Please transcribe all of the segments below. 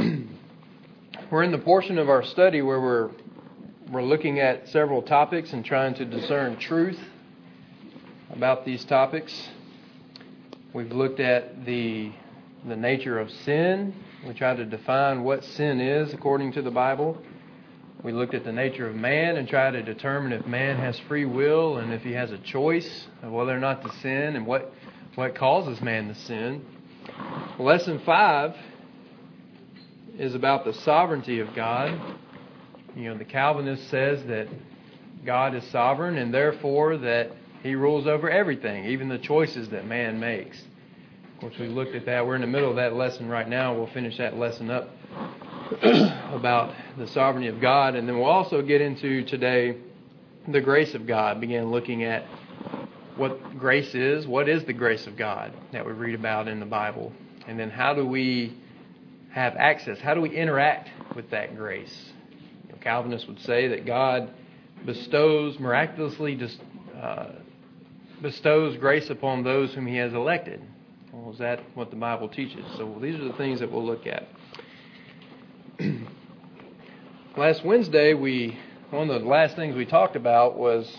We're in the portion of our study where we're looking at several topics and trying to discern truth about these topics. We've looked at the nature of sin. We tried to define what sin is according to the Bible. We looked at the nature of man and tried to determine if man has free will and if he has a choice of whether or not to sin and what causes man to sin. Lesson 5 is about the sovereignty of God. The Calvinist says that God is sovereign and therefore that He rules over everything, even the choices that man makes. Of course, we looked at that. We're in the middle of that lesson right now. We'll finish that lesson up about the sovereignty of God. And then we'll also get into today the grace of God. Begin looking at what grace is. What is the grace of God that we read about in the Bible? And then how do we have access? How do we interact with that grace? Calvinists would say that God miraculously bestows grace upon those whom He has elected. Well, is that what the Bible teaches? So these are the things that we'll look at. Last Wednesday, one of the last things we talked about was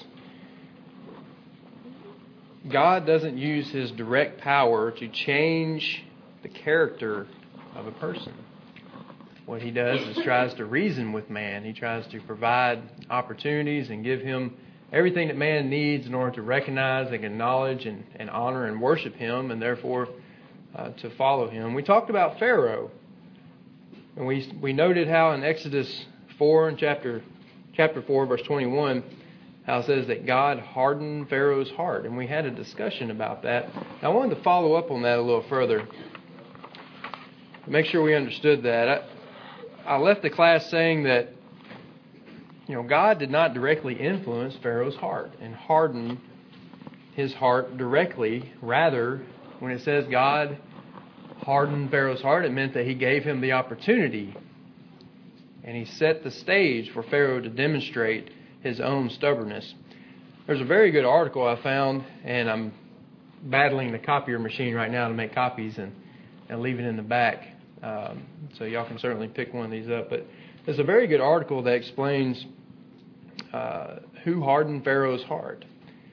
God doesn't use His direct power to change the character of a person. What He does is tries to reason with man. He tries to provide opportunities and give him everything that man needs in order to recognize and acknowledge and honor and worship Him, and therefore to follow Him. We talked about Pharaoh, and we noted how in Exodus 4 and chapter 4, verse 21, how it says that God hardened Pharaoh's heart, and we had a discussion about that. Now, I wanted to follow up on that a little further, make sure we understood that. I left the class saying that God did not directly influence Pharaoh's heart and harden his heart directly. Rather, when it says God hardened Pharaoh's heart, it meant that He gave him the opportunity and He set the stage for Pharaoh to demonstrate his own stubbornness. There's a very good article I found, and I'm battling the copier machine right now to make copies and leave it in the back. So y'all can certainly pick one of these up. But there's a very good article that explains who hardened Pharaoh's heart.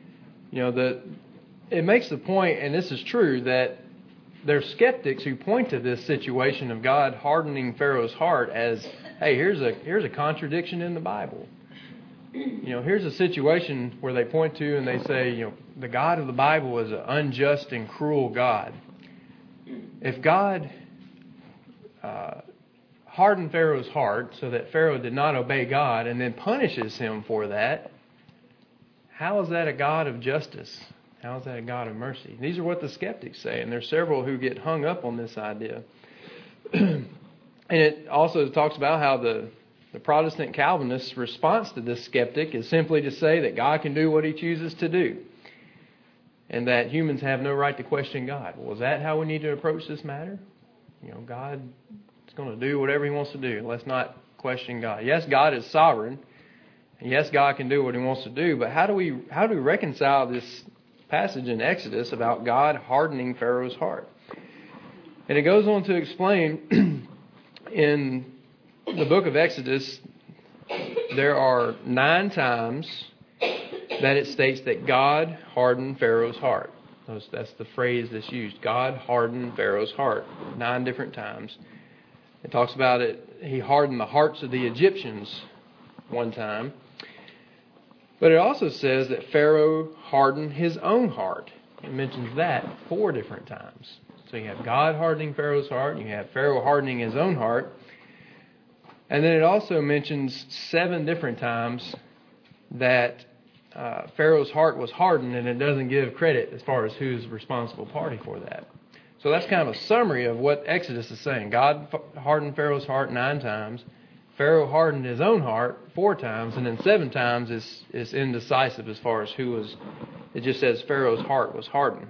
It makes the point, and this is true, that there's skeptics who point to this situation of God hardening Pharaoh's heart as, hey, here's a contradiction in the Bible. Here's a situation where they point to and they say, the God of the Bible is an unjust and cruel God. If God hardened Pharaoh's heart so that Pharaoh did not obey God and then punishes him for that, how is that a God of justice? How is that a God of mercy? These are what the skeptics say, and there's several who get hung up on this idea. And it also talks about how the Protestant Calvinist's response to this skeptic is simply to say that God can do what He chooses to do and that humans have no right to question God. Well, is that how we need to approach this matter? God is going to do whatever He wants to do. Let's not question God. Yes, God is sovereign, and yes, God can do what He wants to do, but how do we reconcile this passage in Exodus about God hardening Pharaoh's heart? And it goes on to explain in the book of Exodus, there are 9 times that it states that God hardened Pharaoh's heart. That's the phrase that's used. God hardened Pharaoh's heart 9 different times. It talks about it. He hardened the hearts of the Egyptians one time. But it also says that Pharaoh hardened his own heart. It mentions that 4 different times. So you have God hardening Pharaoh's heart, and you have Pharaoh hardening his own heart. And then it also mentions 7 different times that Pharaoh's heart was hardened, and it doesn't give credit as far as who's the responsible party for that. So that's kind of a summary of what Exodus is saying. God hardened Pharaoh's heart 9 times. Pharaoh hardened his own heart 4 times, and then 7 times is indecisive as far as who was. It just says Pharaoh's heart was hardened.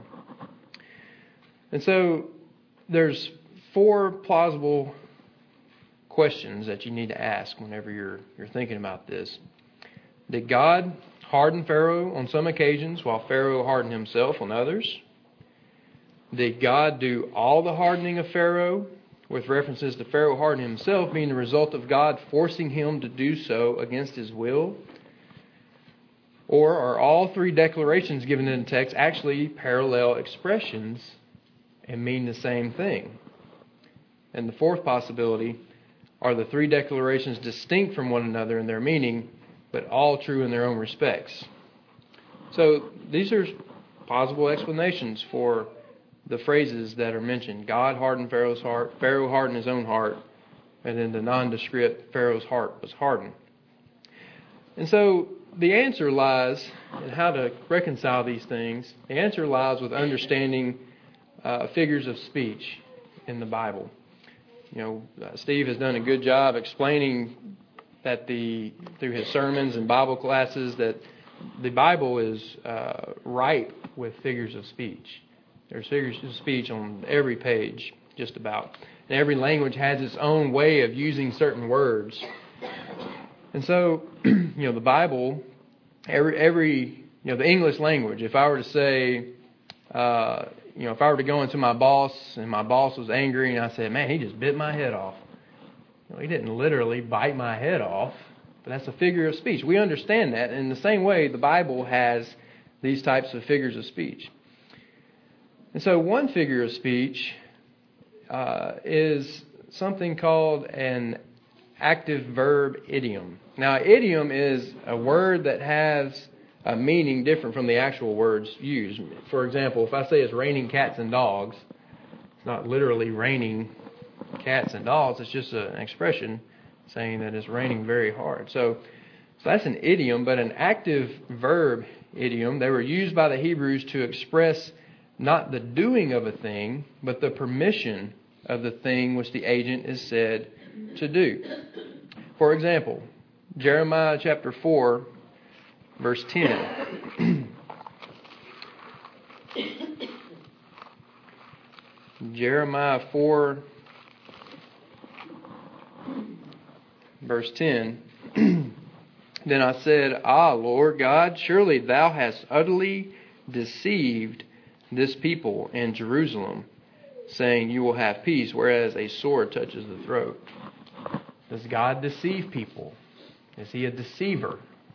And so there's 4 plausible questions that you need to ask whenever you're thinking about this. Did God harden Pharaoh on some occasions while Pharaoh hardened himself on others? Did God do all the hardening of Pharaoh with references to Pharaoh hardening himself being the result of God forcing him to do so against his will? Or are all three declarations given in the text actually parallel expressions and mean the same thing? And the fourth possibility, are the three declarations distinct from one another in their meaning, but all true in their own respects? So these are plausible explanations for the phrases that are mentioned. God hardened Pharaoh's heart, Pharaoh hardened his own heart, and then the nondescript Pharaoh's heart was hardened. And so the answer lies in how to reconcile these things. The answer lies with understanding figures of speech in the Bible. Steve has done a good job explaining that through his sermons and Bible classes that the Bible is ripe with figures of speech. There's figures of speech on every page, just about. And every language has its own way of using certain words. And so, the Bible, the English language, if I were to say, if I were to go into my boss and my boss was angry and I said, man, he just bit my head off. He didn't literally bite my head off, but that's a figure of speech. We understand that. And in the same way, the Bible has these types of figures of speech. And so one figure of speech is something called an active verb idiom. Now, idiom is a word that has a meaning different from the actual words used. For example, if I say it's raining cats and dogs, it's not literally raining cats and dogs. It's just an expression saying that it's raining very hard. So that's an idiom, but an active verb idiom, they were used by the Hebrews to express not the doing of a thing, but the permission of the thing which the agent is said to do. For example, Jeremiah chapter 4, verse 10. Jeremiah 4, verse 10. Then I said, Ah, Lord God, surely thou hast utterly deceived this people in Jerusalem, saying, you will have peace, whereas a sword touches the throat. Does God deceive people? Is he a deceiver?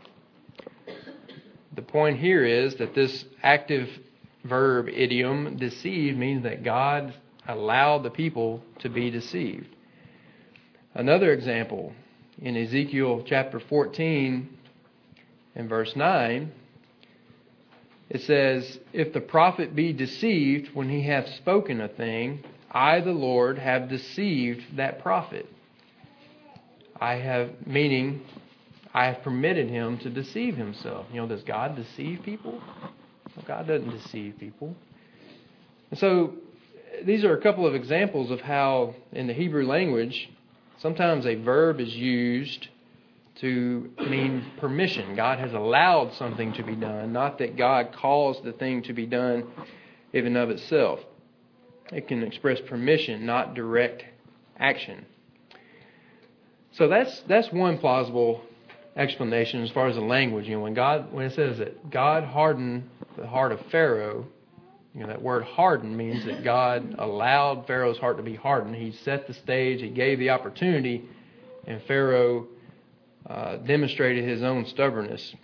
The point here is that this active verb idiom, deceive, means that God allowed the people to be deceived. Another example, in Ezekiel chapter 14 and verse 9, it says, if the prophet be deceived when he hath spoken a thing, I, the Lord, have deceived that prophet. I have permitted him to deceive himself. Does God deceive people? Well, God doesn't deceive people. And so these are a couple of examples of how in the Hebrew language, sometimes a verb is used to mean permission. God has allowed something to be done, not that God caused the thing to be done in and of itself. It can express permission, not direct action. So that's one plausible explanation as far as the language. When it says that God hardened the heart of Pharaoh, that word harden means that God allowed Pharaoh's heart to be hardened. He set the stage, he gave the opportunity, and Pharaoh demonstrated his own stubbornness.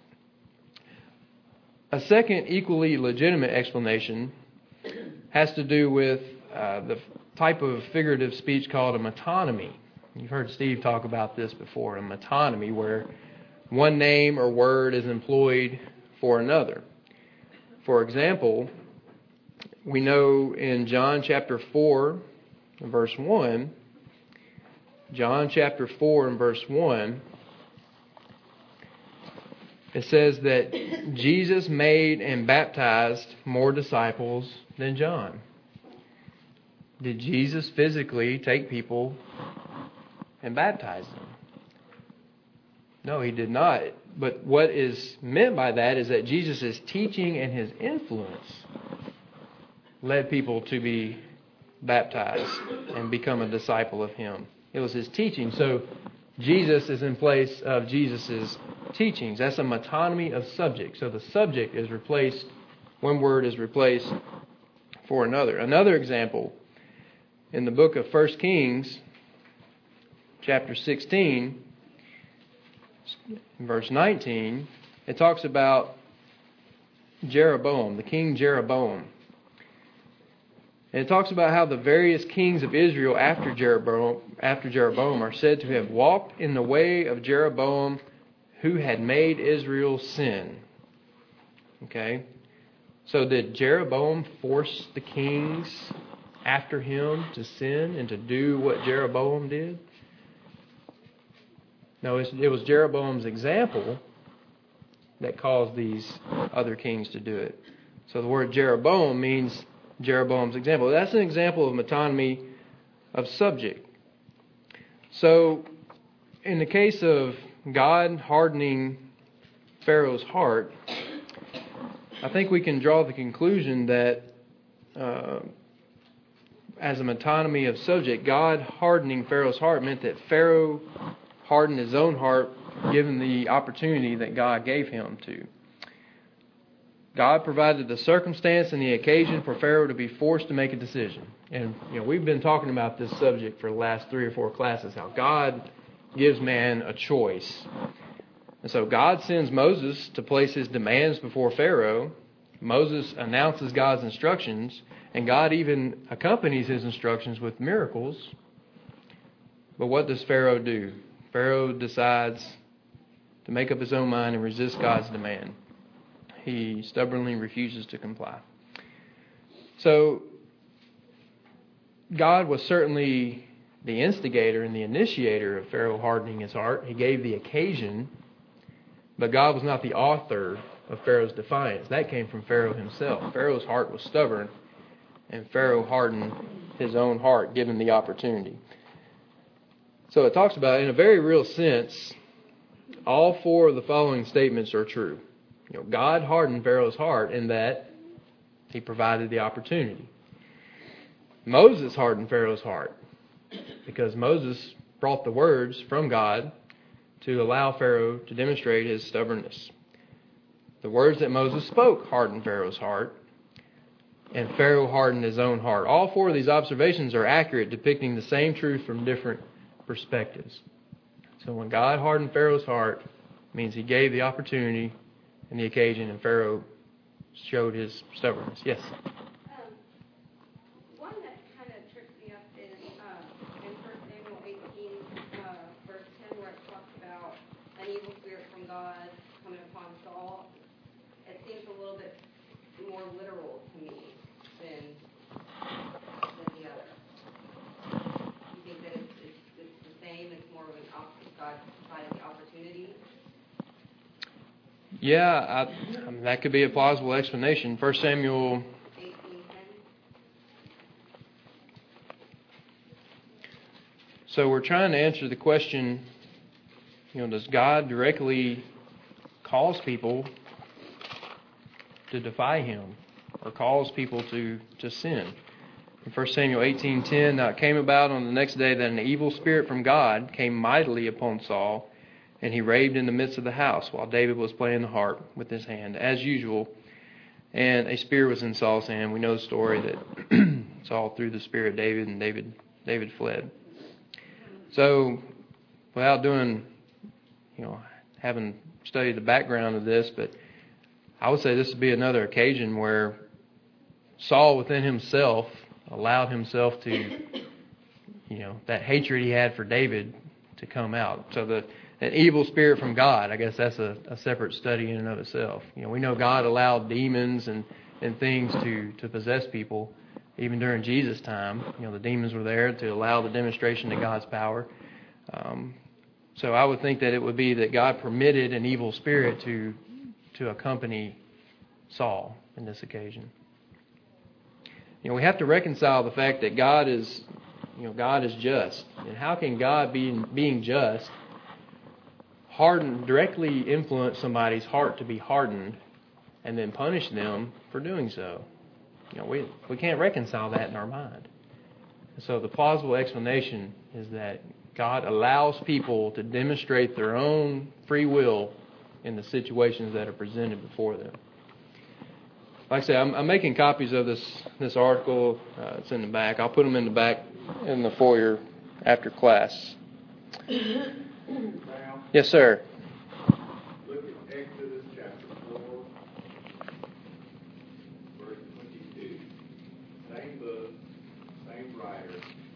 A second equally legitimate explanation has to do with the type of figurative speech called a metonymy. You've heard Steve talk about this before, a metonymy, where one name or word is employed for another. For example, we know in John chapter 4, verse 1, John chapter 4 and verse 1, it says that Jesus made and baptized more disciples than John. Did Jesus physically take people and baptize them? No, he did not. But what is meant by that is that Jesus' teaching and his influence led people to be baptized and become a disciple of him. It was his teaching. So Jesus is in place of Jesus' teachings. That's a metonymy of subject. So the subject is replaced, one word is replaced for another. Another example in the book of 1 Kings, chapter 16, verse 19, it talks about Jeroboam, the king Jeroboam. And it talks about how the various kings of Israel after Jeroboam are said to have walked in the way of Jeroboam, who had made Israel sin. Okay? So did Jeroboam force the kings after him to sin and to do what Jeroboam did? No, it was Jeroboam's example that caused these other kings to do it. So the word Jeroboam means Jeroboam's example. That's an example of metonymy of subject. So in the case of God hardening Pharaoh's heart, I think we can draw the conclusion that as a metonymy of subject, God hardening Pharaoh's heart meant that Pharaoh hardened his own heart given the opportunity that God gave him to. God provided the circumstance and the occasion for Pharaoh to be forced to make a decision. And we've been talking about this subject for the last 3 or 4 classes, how God gives man a choice. And so God sends Moses to place his demands before Pharaoh. Moses announces God's instructions, and God even accompanies his instructions with miracles. But what does Pharaoh do? Pharaoh decides to make up his own mind and resist God's demand. He stubbornly refuses to comply. So, God was certainly the instigator and the initiator of Pharaoh hardening his heart. He gave the occasion, but God was not the author of Pharaoh's defiance. That came from Pharaoh himself. Pharaoh's heart was stubborn, and Pharaoh hardened his own heart given the opportunity. So it talks about, in a very real sense, all 4 of the following statements are true. God hardened Pharaoh's heart in that he provided the opportunity. Moses hardened Pharaoh's heart because Moses brought the words from God to allow Pharaoh to demonstrate his stubbornness. The words that Moses spoke hardened Pharaoh's heart, and Pharaoh hardened his own heart. All 4 of these observations are accurate, depicting the same truth from different perspectives. So when God hardened Pharaoh's heart, it means he gave the opportunity and the occasion, and Pharaoh showed his stubbornness. Yes? One that kind of trips me up is in 1 Samuel 18, verse 10, where it talks about an evil spirit from God coming upon Saul. It seems a little bit more literal to me than the other. You think that it's the same? It's more of an God provided the opportunity? Yeah, that could be a plausible explanation. 1 Samuel 18:10. So we're trying to answer the question, does God directly cause people to defy him or cause people to sin? In 1 Samuel 18:10, now it came about on the next day that an evil spirit from God came mightily upon Saul, and he raved in the midst of the house while David was playing the harp with his hand, as usual. And a spear was in Saul's hand. We know the story that Saul threw the spear at David, and David fled. So, without having studied the background of this, but I would say this would be another occasion where Saul within himself allowed himself to, that hatred he had for David to come out. So an evil spirit from God, I guess that's a separate study in and of itself. We know God allowed demons and things to possess people. Even during Jesus' time, the demons were there to allow the demonstration of God's power. So I would think that it would be that God permitted an evil spirit to accompany Saul in this occasion. We have to reconcile the fact that God is just. And how can God, being just, directly influence somebody's heart to be hardened and then punish them for doing so? We can't reconcile that in our mind. So the plausible explanation is that God allows people to demonstrate their own free will in the situations that are presented before them. Like I say, I'm making copies of this article. It's in the back. I'll put them in the back in the foyer after class. Yes, sir. Look at Exodus chapter 4, verse 22. Same book, same writer,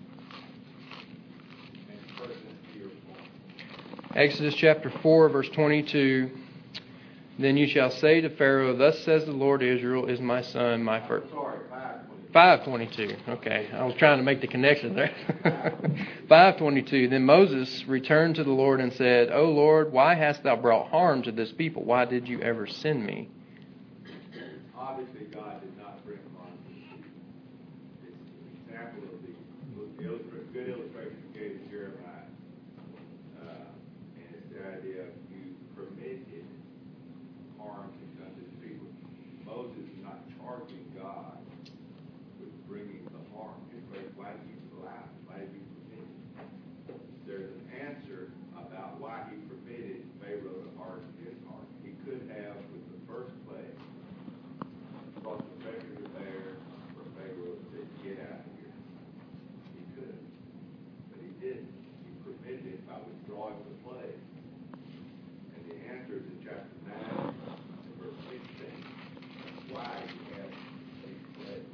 and pertinent to your point. Exodus chapter 4, verse 22. Then you shall say to Pharaoh, thus says the Lord, Israel is my son, my first. Sorry, 5:22. Okay, I was trying to make the connection there. 5:22. Then Moses returned to the Lord and said, O Lord, why hast thou brought harm to this people? Why did you ever send me? Obviously, God did not bring harm to the people. It's an example of the good illustration you gave to Jeremiah. And it's the idea of you permitted harm to come to the people. Moses is not charging God with bringing the harm. Why did you allow? Why did you permit it? There's an answer about why he permitted Pharaoh to harden his heart. He could have, with the first plague, brought the pressure to bear for Pharaoh to get out of here. He could, but he didn't. He permitted it by withdrawing the plague. And the answer is in chapter 9, verse 16. Why he had these plagues.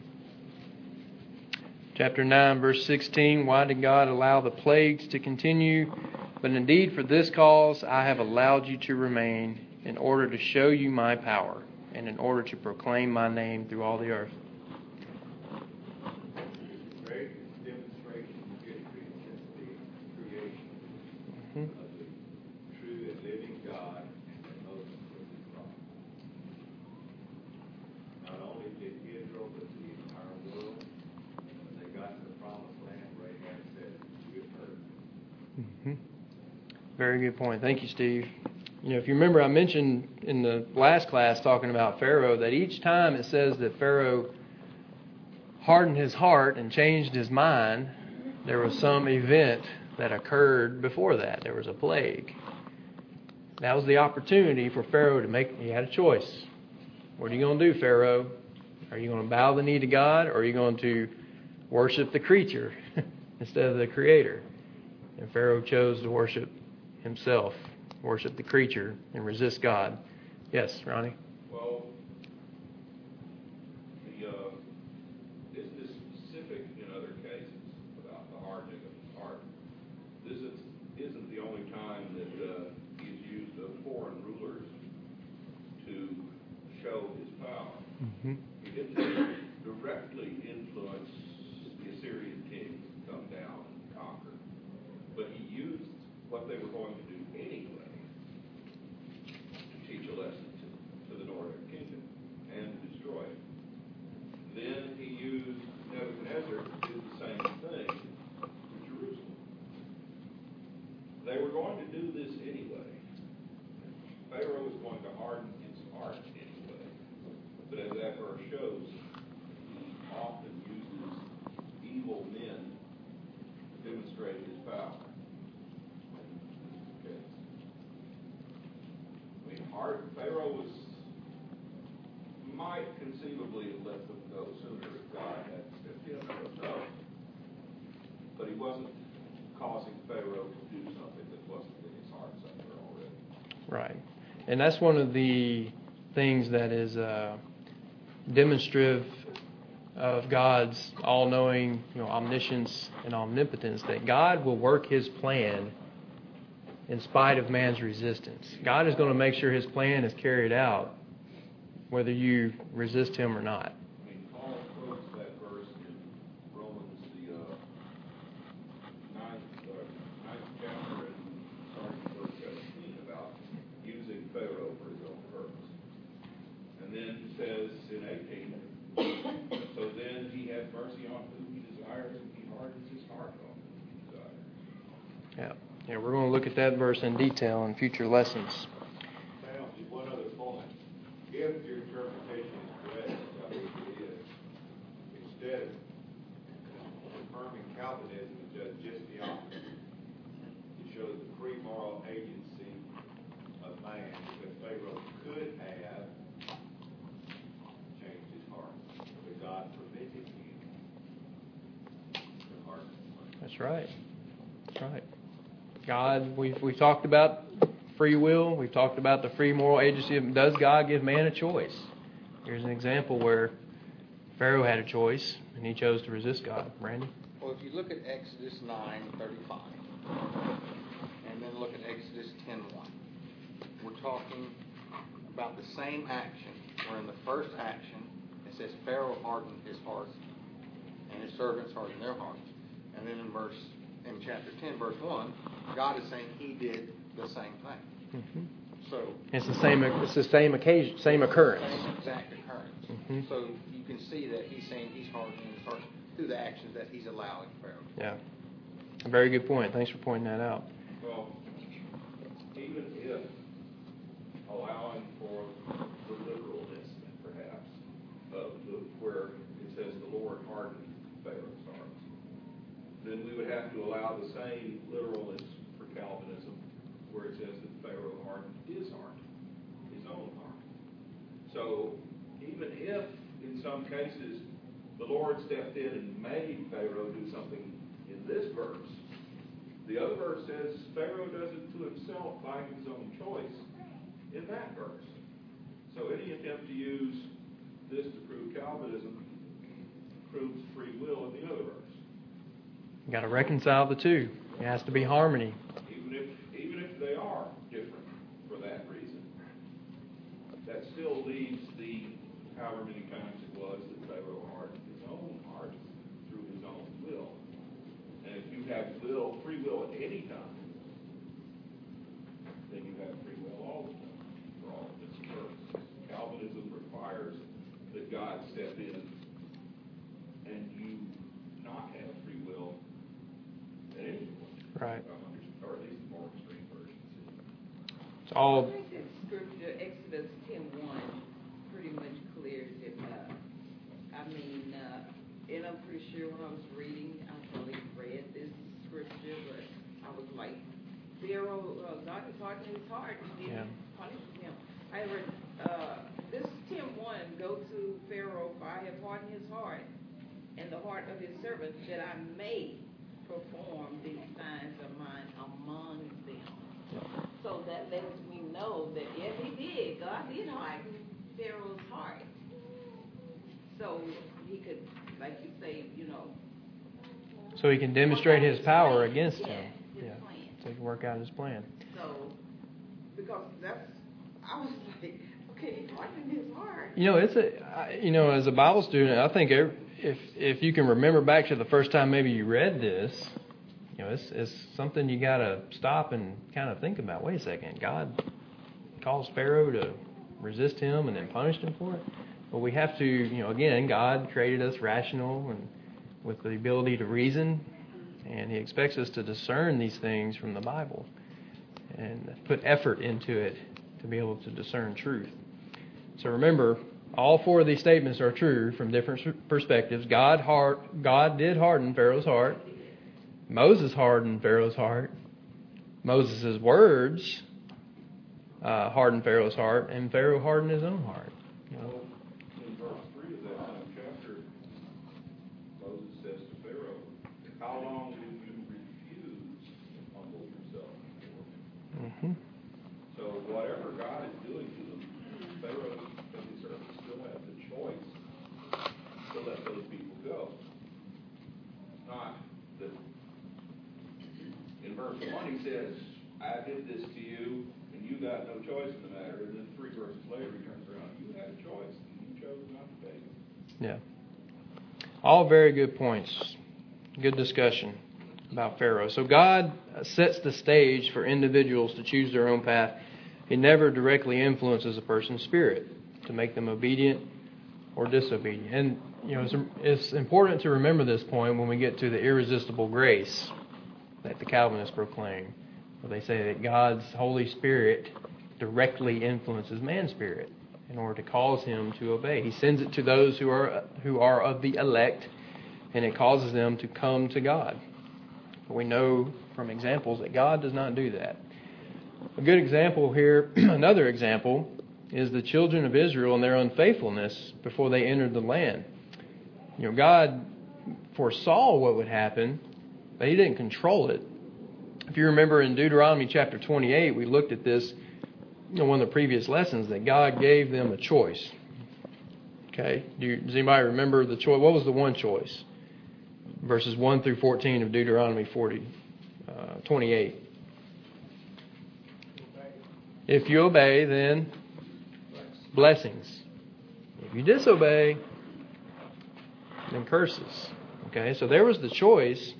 Chapter 9, verse 16. Why did God allow the plagues to continue? But indeed for this cause I have allowed you to remain, in order to show you my power, and in order to proclaim my name through all the earth. Great demonstration of history since the creation of the true and living God and that Moses was his prophet. Not only did Israel, but the entire world, when they got to the promised land, Rahab said, "We've heard." Very good point. Thank you, Steve. You know, if you remember, I mentioned in the last class talking about Pharaoh that each time it says that Pharaoh hardened his heart and changed his mind, there was some event that occurred before that. There was a plague. That was the opportunity for Pharaoh to make, he had a choice. What are you going to do, Pharaoh? Are you going to bow the knee to God, or are you going to worship the creature instead of the Creator? And Pharaoh chose to worship himself, worship the creature, and resist God. Yes, Ronnie? Well, isn't this specific in other cases about the hardening of his heart? This isn't the only time that he's used foreign rulers to show his power. Mm-hmm. He didn't directly influence the Assyrian kings to come down and conquer, but he used what they were going to do anyway to teach a lesson to the northern kingdom and to destroy it. Then he used Nebuchadnezzar to do the same thing to Jerusalem. They were going to do this anyway. Pharaoh was going to harden his heart anyway. But as that verse shows, he often uses evil men to demonstrate his power. Pharaoh might conceivably have let them go sooner if God had stepped in. I don't know. But he wasn't causing Pharaoh to do something that wasn't in his heart somewhere already. Right. And that's one of the things that is demonstrative of God's all-knowing, omniscience and omnipotence, that God will work His plan in spite of man's resistance. God is going to make sure His plan is carried out, whether you resist Him or not. I mean, Paul quotes that verse in Romans, the ninth chapter, and starting in verse 17, about using Pharaoh for his own purpose. And then he says in 18, so then he has mercy on whom he desires, and he hardens his heart on whom he desires. Yeah, we're going to look at that verse in detail in future lessons. Now, just one other point. If your interpretation is correct, which I believe it is, instead of confirming Calvinism, it does just the opposite. It shows the free moral agency of man, because Pharaoh could have changed his heart, but God permitted him to That's right. That's right. God, we've talked about free will. We've talked about the free moral agency. Does God give man a choice? Here's an example where Pharaoh had a choice, and he chose to resist God. Randy? Well, if you look at Exodus 9:35, and then look at Exodus 10:1, we're talking about the same action, where in the first action, it says Pharaoh hardened his heart, and his servants hardened their hearts. And then in chapter 10, verse 1, God is saying he did the same thing. Mm-hmm. So It's the same occasion, same occurrence. Same exact occurrence. Mm-hmm. So you can see that he's saying he's hardening his heart through the actions that he's allowing Pharaoh. Yeah. A very good point. Thanks for pointing that out. Well, even if allowing for the literalness, perhaps, of where it says the Lord hardened Pharaoh's heart, then we would have to allow the same literalness for Calvinism, where it says that Pharaoh hardened his heart, his own heart. So even if, in some cases, the Lord stepped in and made Pharaoh do something in this verse, the other verse says Pharaoh does it to himself by his own choice in that verse. So any attempt to use this to prove Calvinism proves free will in the other verse. You've got to reconcile the two. It has to be harmony. Even if they are different for that reason, that still leaves the however many times it was that Pharaoh hardened his own heart through his own will. And if you have free will at any time, then you have free will all the time for all of its purposes. Calvinism requires that God step in and you not have free will at any point. Right. Or at least more extreme versions. It's all. I think that scripture, Exodus 10:1, pretty much clears it up. And I'm pretty sure when I was reading, I probably read this scripture, but I was like, Pharaoh, God is hardening his heart. He didn't punish him. I read this 10:1, go to Pharaoh, for I have hardened his heart and the heart of his servants, that I may perform these signs of mine among them. So that lets me know that yes, he did. God did harden Pharaoh's heart. So he could, like you say, So he can demonstrate his power against him. His plan. So he can work out his plan. So, because I was like, okay, he hardened his heart. As a Bible student, I think if you can remember back to the first time maybe you read this, it's something you got to stop and kind of think about. Wait a second, God calls Pharaoh to resist him and then punished him for it? But we have to, again, God created us rational and with the ability to reason, and he expects us to discern these things from the Bible and put effort into it to be able to discern truth. So remember, all four of these statements are true from different perspectives. God did harden Pharaoh's heart. Moses hardened Pharaoh's heart. Moses' words hardened Pharaoh's heart, and Pharaoh hardened his own heart. Well, in verse 3 of that same chapter, Moses says to Pharaoh, how long will you refuse to humble yourself before me? Mm-hmm. So whatever God is doing to them, Pharaoh and his servants still have the choice to let those people go. It's not that in verse 1 he says, I did this to you, and you got no choice in the matter. And then 3 verses later he turns around, you had a choice, and you chose not to take it. Yeah. All very good points. Good discussion about Pharaoh. So God sets the stage for individuals to choose their own path. He never directly influences a person's spirit to make them obedient or disobedient. And it's important to remember this point when we get to the irresistible grace that the Calvinists proclaim, where they say that God's Holy Spirit directly influences man's spirit in order to cause him to obey. He sends it to those who are of the elect, and it causes them to come to God. But we know from examples that God does not do that. A good example here, another example, is the children of Israel and their unfaithfulness before they entered the land. God foresaw what would happen but He didn't control it. If you remember in Deuteronomy chapter 28, we looked at this in one of the previous lessons, that God gave them a choice. Okay, does anybody remember the choice? What was the one choice? Verses 1 through 14 of Deuteronomy 28. If you obey, then blessings. If you disobey, then curses. Okay, so there was the choice.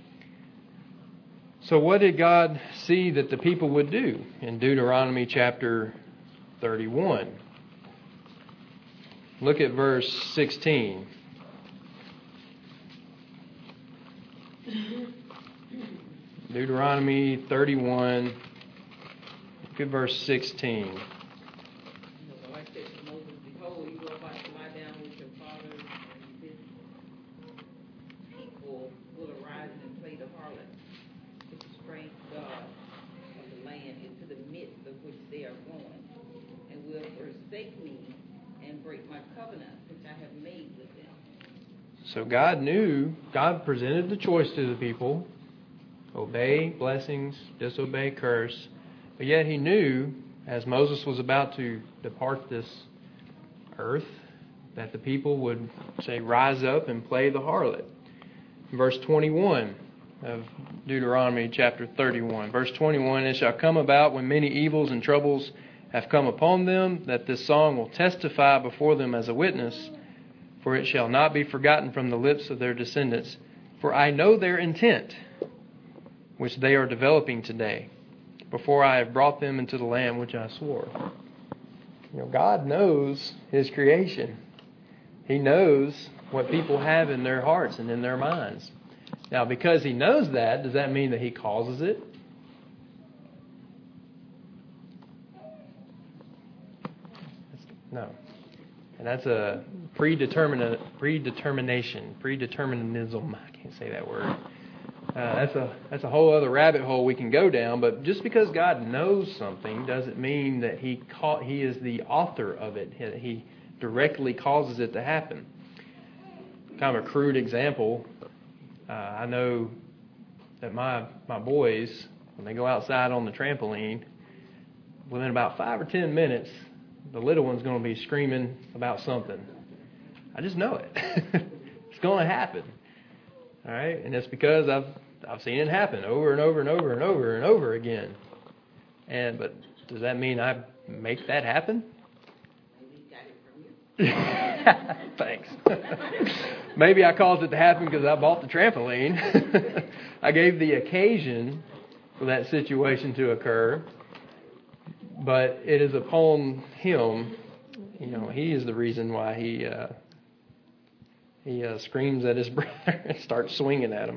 So what did God see that the people would do in Deuteronomy chapter 31? Look at verse 16. Deuteronomy 31, look at verse 16. The Lord said to Moses, behold, you are about to lie down with your fathers, and this people will arise and play the harlot with the strange God of the land into the midst of which they are going, and will forsake me and break my covenant which I have made with them. So God knew, God presented the choice to the people, obey, blessings, disobey, curse. But yet He knew, as Moses was about to depart this earth, that the people would, say, rise up and play the harlot. Verse 21 of Deuteronomy chapter 31. Verse 21, it shall come about when many evils and troubles have come upon them, that this song will testify before them as a witness, for it shall not be forgotten from the lips of their descendants. For I know their intent, which they are developing today, before I have brought them into the land which I swore. God knows His creation. He knows what people have in their hearts and in their minds. Now, because He knows that, does that mean that He causes it? No. And that's a predeterminism. I can't say that word. That's a whole other rabbit hole we can go down. But just because God knows something doesn't mean that He is the author of it. He directly causes it to happen. Kind of a crude example. I know that my boys, when they go outside on the trampoline, within about 5 or 10 minutes, the little one's going to be screaming about something. I just know it. It's going to happen. All right, and it's because I've seen it happen over and over and over and over and over again. But does that mean I make that happen? Maybe he got it from you. Thanks. Maybe I caused it to happen because I bought the trampoline. I gave the occasion for that situation to occur. But it is upon him, he is the reason why he screams at his brother and starts swinging at him.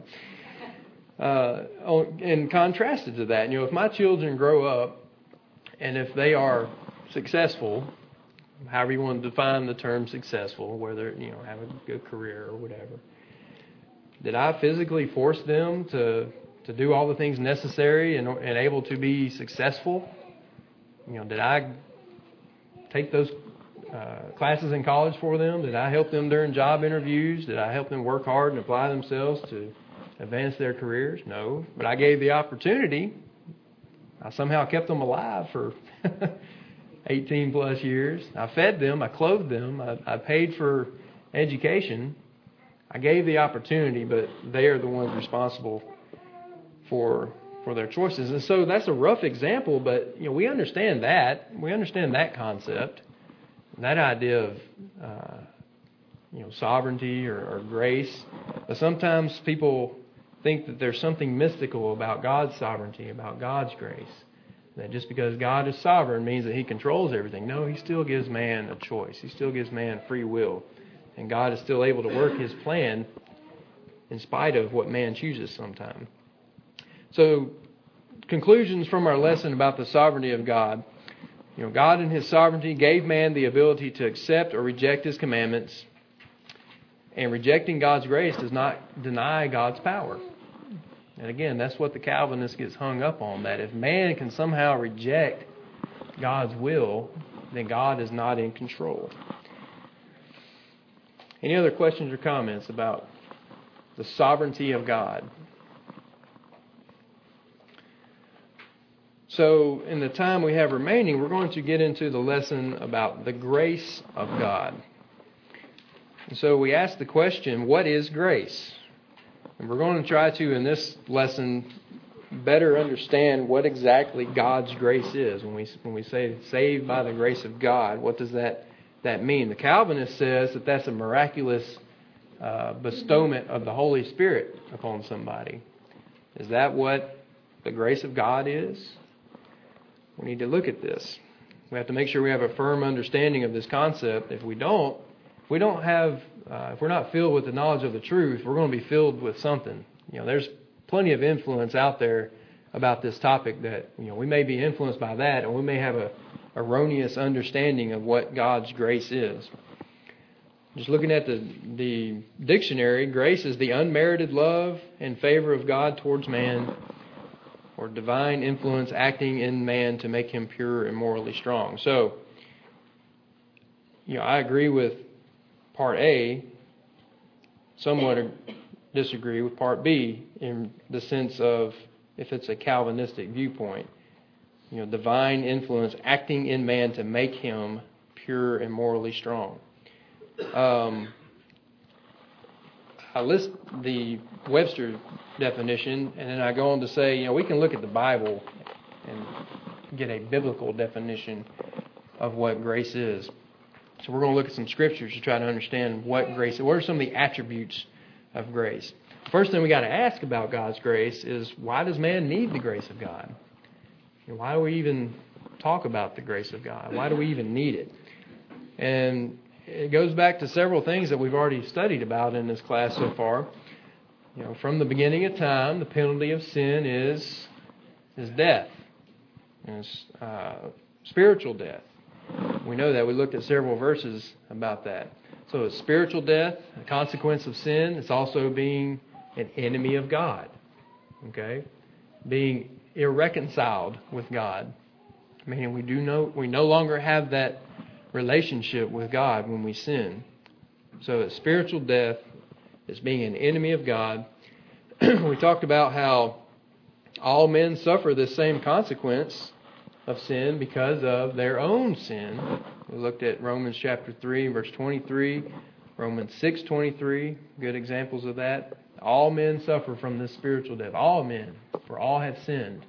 And contrasted to that, if my children grow up and if they are successful, however you want to define the term successful, whether have a good career or whatever, did I physically force them to do all the things necessary and able to be successful? Did I take those classes in college for them? Did I help them during job interviews? Did I help them work hard and apply themselves to advance their careers? No. But I gave the opportunity. I somehow kept them alive for 18 plus years. I fed them. I clothed them. I paid for education. I gave the opportunity, but they are the ones responsible for their choices. And so that's a rough example, but we understand that. We understand that concept. That idea of sovereignty or grace. But sometimes people think that there's something mystical about God's sovereignty, about God's grace. That just because God is sovereign means that He controls everything. No, He still gives man a choice. He still gives man free will. And God is still able to work His plan in spite of what man chooses sometimes. So, conclusions from our lesson about the sovereignty of God. God in His sovereignty gave man the ability to accept or reject His commandments. And rejecting God's grace does not deny God's power. And again, that's what the Calvinist gets hung up on, that if man can somehow reject God's will, then God is not in control. Any other questions or comments about the sovereignty of God? So in the time we have remaining, we're going to get into the lesson about the grace of God. And so we ask the question, what is grace? And we're going to try to, in this lesson, better understand what exactly God's grace is. When we say saved by the grace of God, what does that mean? The Calvinist says that that's a miraculous bestowment of the Holy Spirit upon somebody. Is that what the grace of God is? We need to look at this. We have to make sure we have a firm understanding of this concept. If we if we're not filled with the knowledge of the truth, we're going to be filled with something. There's plenty of influence out there about this topic that, we may be influenced by that, and we may have a erroneous understanding of what God's grace is. Just looking at the dictionary, grace is the unmerited love and favor of God towards man, or divine influence acting in man to make him pure and morally strong. So, I agree with Part A, somewhat disagree with Part B in the sense of if it's a Calvinistic viewpoint. Divine influence acting in man to make him pure and morally strong. I list the Webster definition, and then I go on to say, we can look at the Bible and get a biblical definition of what grace is. So we're going to look at some scriptures to try to understand what grace is. What are some of the attributes of grace? First thing we got to ask about God's grace is, why does man need the grace of God? Why do we even talk about the grace of God? Why do we even need it? And it goes back to several things that we've already studied about in this class so far. From the beginning of time, the penalty of sin is death. It's spiritual death. We know that. We looked at several verses about that. So it's spiritual death, a consequence of sin. It's also being an enemy of God. Okay? Being irreconciled with God. Meaning we no longer have that relationship with God when we sin. So it's spiritual death. It's being an enemy of God. We talked about how all men suffer the same consequence of sin because of their own sin. We looked at Romans chapter 3, verse 23, Romans 6:23, good examples of that. All men suffer from this spiritual death. All men, for all have sinned.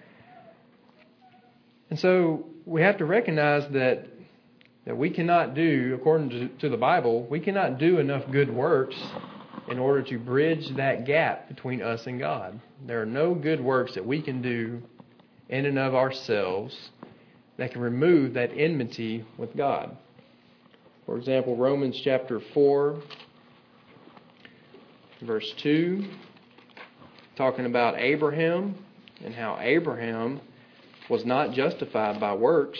And so we have to recognize that we cannot do, according to the Bible, we cannot do enough good works in order to bridge that gap between us and God. There are no good works that we can do in and of ourselves that can remove that enmity with God. For example, Romans chapter 4, verse 2, talking about Abraham and how Abraham was not justified by works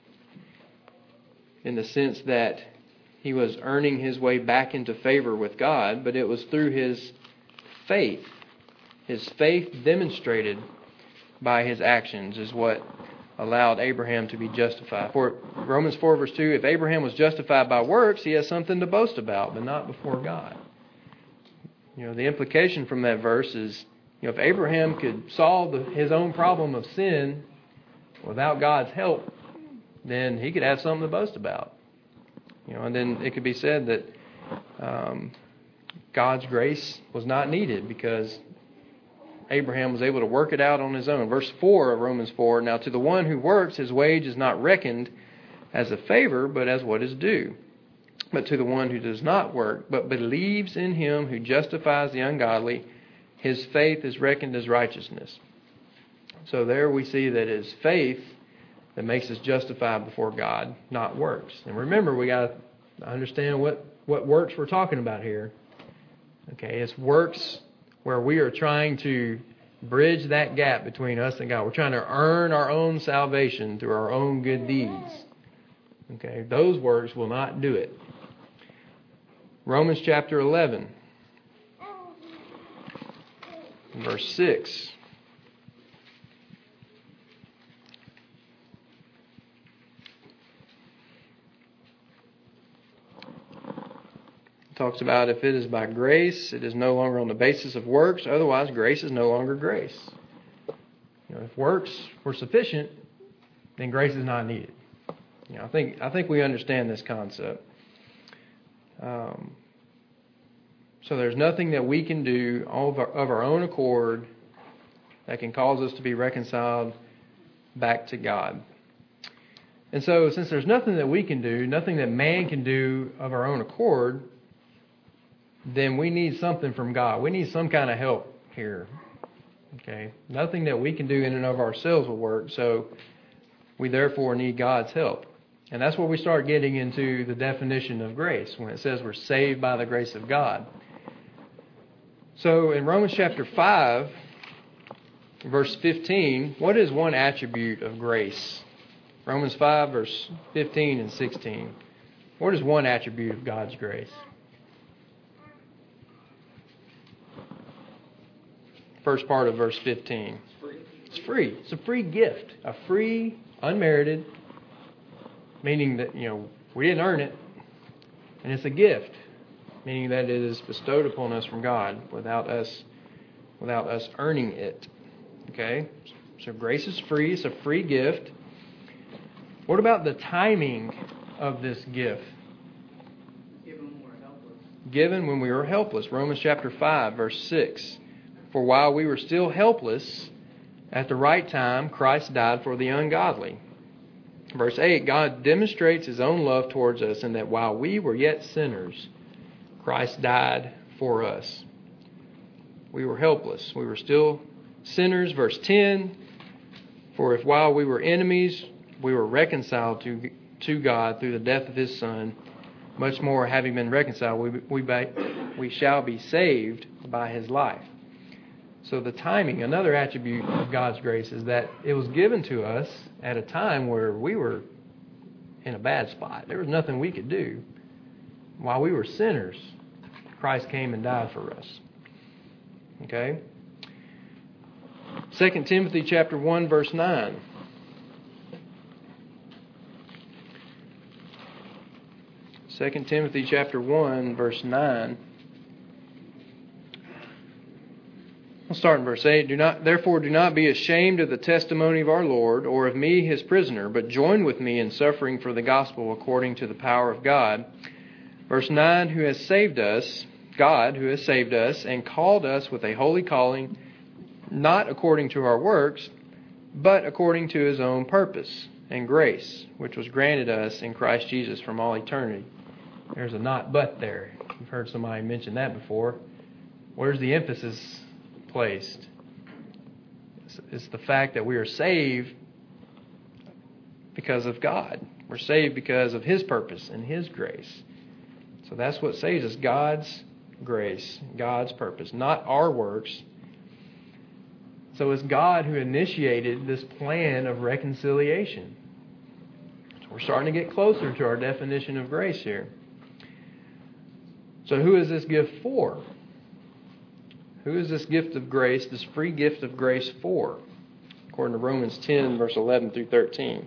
in the sense that he was earning his way back into favor with God, but it was through his faith. His faith demonstrated by his actions is what allowed Abraham to be justified. For Romans 4 verse 2, if Abraham was justified by works, he has something to boast about, but not before God. The implication from that verse is, if Abraham could solve his own problem of sin without God's help, then he could have something to boast about. And then it could be said that God's grace was not needed because Abraham was able to work it out on his own. Verse 4 of Romans 4, now to the one who works, his wage is not reckoned as a favor, but as what is due. But to the one who does not work, but believes in him who justifies the ungodly, his faith is reckoned as righteousness. So there we see that it's faith that makes us justified before God, not works. And remember, we got to understand what works we're talking about here. Okay, it's works where we are trying to bridge that gap between us and God. We're trying to earn our own salvation through our own good deeds. Okay, those works will not do it. Romans chapter 11, verse 6. Talks about if it is by grace, it is no longer on the basis of works. Otherwise, grace is no longer grace. If works were sufficient, then grace is not needed. I think we understand this concept. So there's nothing that we can do of our own accord that can cause us to be reconciled back to God. And so since there's nothing that we can do, nothing that man can do of our own accord, then we need something from God. We need some kind of help here. Okay? Nothing that we can do in and of ourselves will work, so we therefore need God's help. And that's where we start getting into the definition of grace, when it says we're saved by the grace of God. So in Romans chapter 5, verse 15, what is one attribute of grace? Romans 5, verse 15 and 16. What is one attribute of God's grace? First part of verse 15. It's free. It's a free gift. A free, unmerited, meaning that, we didn't earn it. And it's a gift, meaning that it is bestowed upon us from God without us earning it. Okay? So grace is free. It's a free gift. What about the timing of this gift? Given when we're helpless. Given when we were helpless. Romans chapter 5, verse 6. For while we were still helpless, at the right time, Christ died for the ungodly. Verse 8, God demonstrates His own love towards us in that while we were yet sinners, Christ died for us. We were helpless. We were still sinners. Verse 10, for if while we were enemies, we were reconciled to God through the death of His Son, much more having been reconciled, we shall be saved by His life. So the timing, another attribute of God's grace, is that it was given to us at a time where we were in a bad spot. There was nothing we could do. While we were sinners, Christ came and died for us. Okay? 2 Timothy chapter 1, verse 9. 2 Timothy chapter 1, verse 9. I'll start in verse 8. Therefore do not be ashamed of the testimony of our Lord, or of me his prisoner, but join with me in suffering for the gospel according to the power of God. Verse 9, who has saved us, God who has saved us, and called us with a holy calling, not according to our works, but according to His own purpose and grace, which was granted us in Christ Jesus from all eternity. There's a not but there. You've heard somebody mention that before. Where's the emphasis placed? It's the fact that we are saved because of God. We're saved because of His purpose and His grace. So that's what saves us. God's grace, God's purpose, not our works. So it's God who initiated this plan of reconciliation. So we're starting to get closer to our definition of grace here. So who is this gift for? Who is this gift of grace, this free gift of grace for? According to Romans 10, verse 11 through 13.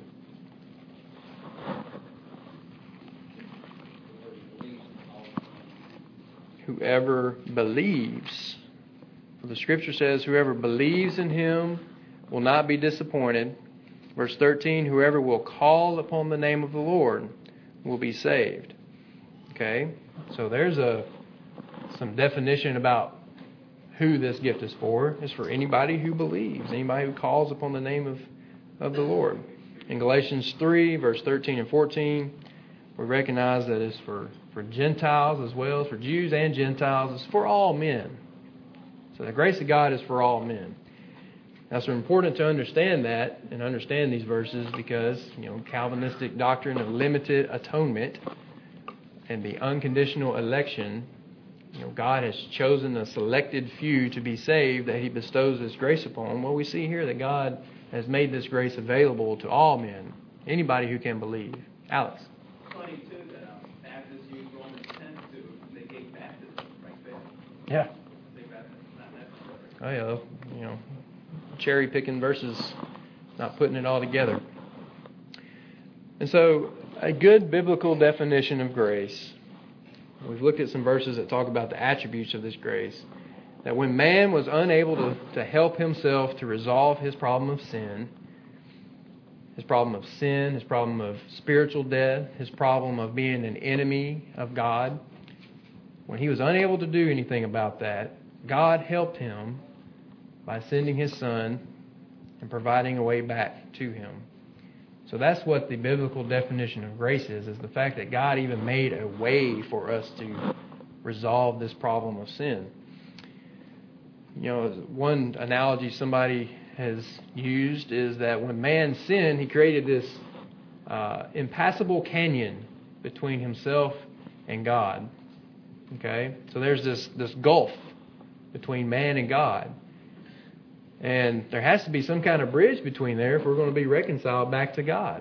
Whoever believes. For the Scripture says, whoever believes in Him will not be disappointed. Verse 13, whoever will call upon the name of the Lord will be saved. Okay? So there's some definition about who this gift is for. It's for anybody who believes, anybody who calls upon the name of the Lord. In Galatians 3, verse 13 and 14, we recognize that it's for Gentiles as well as for Jews and Gentiles. It's for all men. So the grace of God is for all men. Now it's important to understand that and understand these verses because, Calvinistic doctrine of limited atonement and the unconditional election, God has chosen a selected few to be saved that He bestows this grace upon. Well, we see here that God has made this grace available to all men, anybody who can believe. Alex. Funny too that Baptists use Romans 10 to negate baptism right there. Yeah. I think that's not necessary. Oh yeah, cherry picking verses, not putting it all together. And so, a good biblical definition of grace. We've looked at some verses that talk about the attributes of this grace. That when man was unable to help himself to resolve his problem of sin, his problem of spiritual death, his problem of being an enemy of God, when he was unable to do anything about that, God helped him by sending His Son and providing a way back to him. So that's what the biblical definition of grace is the fact that God even made a way for us to resolve this problem of sin. You know, one analogy somebody has used is that when man sinned, he created this impassable canyon between himself and God. Okay? So there's this gulf between man and God. And there has to be some kind of bridge between there if we're going to be reconciled back to God.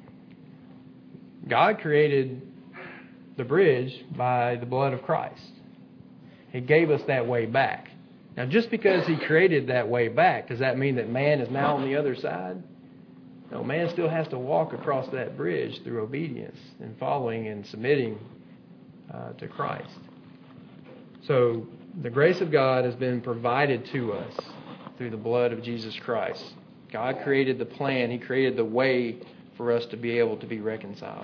God created the bridge by the blood of Christ. He gave us that way back. Now, just because He created that way back, does that mean that man is now on the other side? No, man still has to walk across that bridge through obedience and following and submitting to Christ. So, the grace of God has been provided to us through the blood of Jesus Christ. God created the plan. He created the way for us to be able to be reconciled.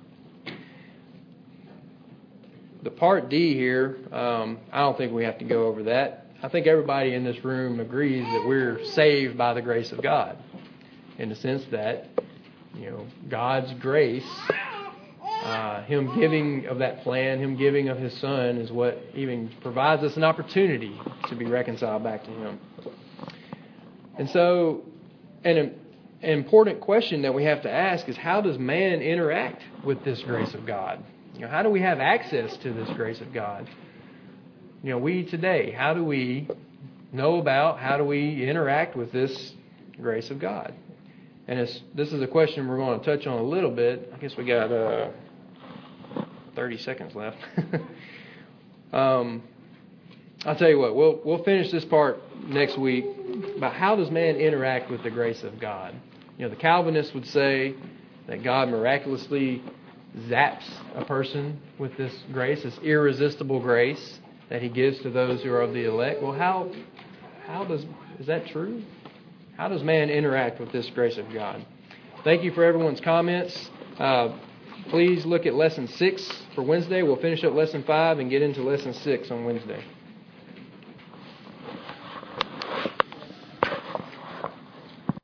The part D here, I don't think we have to go over that. I think everybody in this room agrees that we're saved by the grace of God, in the sense that, God's grace, Him giving of that plan, Him giving of His Son, is what even provides us an opportunity to be reconciled back to Him. And so, an important question that we have to ask is, how does man interact with this grace of God? How do we have access to this grace of God? We today, how do we know about, how do we interact with this grace of God? And this is a question we're going to touch on a little bit. I guess we got 30 seconds left. I'll tell you what, we'll finish this part next week about how does man interact with the grace of God. The Calvinists would say that God miraculously zaps a person with this grace, this irresistible grace that He gives to those who are of the elect. Well, is that true? How does man interact with this grace of God? Thank you for everyone's comments. Please look at Lesson 6 for Wednesday. We'll finish up Lesson 5 and get into Lesson 6 on Wednesday.